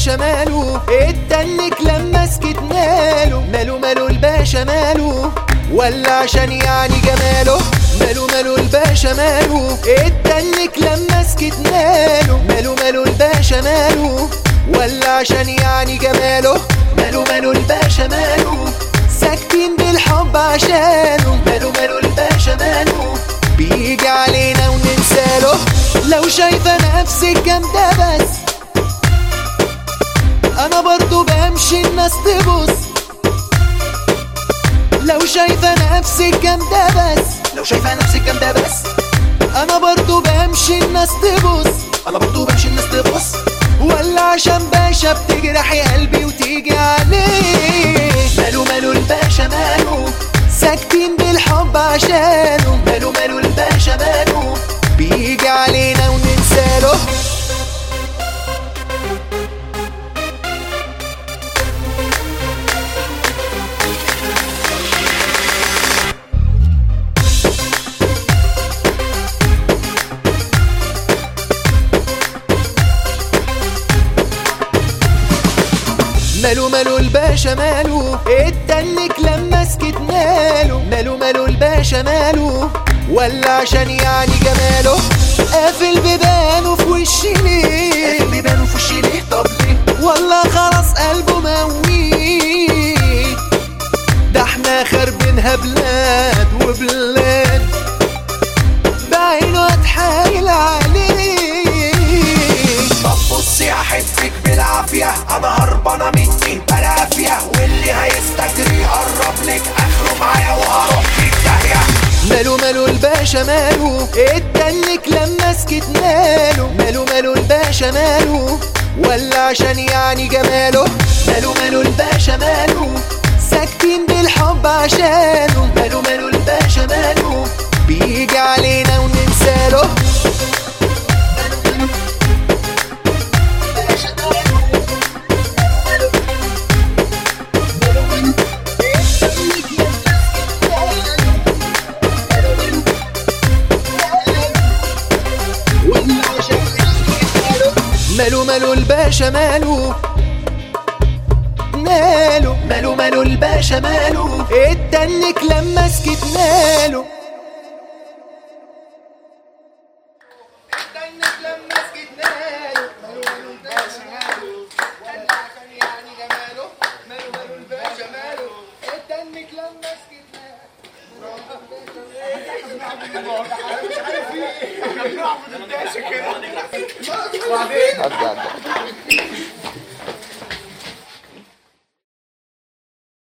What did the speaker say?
الباشا ماله اتنك لما سكتناله، ماله الباشا ماله ولا عشان يعني جماله، ماله الباشا ماله اتنك لما سكتناله، ماله الباشا ماله ولا عشان يعني جماله، ماله الباشا ماله ساكتين بالحب عشانه، ماله الباشا ماله بيجي علينا وننساله. لو شايفة نفسك جامدة بس انا برضو بمشي الناس تبص، لو شايفة نفسك جامدة بس، لو شايفة نفسك جامدة بس انا برضو بمشي الناس تبص، انا برضو بمشي الناس تبص، ولا عشان باشا بتجرحي قلبي وتيجي عليه. ماله الباشا ماله ساكتين بالحب عشانه، ماله الباشا ماله بيجي علينا وننساله. ماله الباشا ماله اتنك لما سكتناله، ماله الباشا ماله ولا عشان يعني جماله، قافل بيبانه في وشي ليه، قافل بيبانه في وشي ليه، طب ليه والله خلاص قلبه مويت، ده احنا خربينها بلاد وبلاد بعينه اتحايل عليه. طب بصي هحبك بالعافية، انا هربانة مني بلافية، واللي هيستجري يقرب لك اخره معايا وهروح في داهية. ماله الباشا ماله اتنك لما سكتناله، ماله الباشا ماله ولا عشان يعني جماله، ماله الباشا ماله ساكتين بالحب عشانه، ماله الباشا ماله بيجي علينا وننساله. ماله الباشا ماله ماله الباشا ماله اتنك لما سكتناله، اتنك لما سكتناله، ماله الباشا ماله ولا عشان يعني جماله، ماله الباشا ماله اتنك لما سكتناله. مش عارف ايه احنا بنعبد الباشا كده.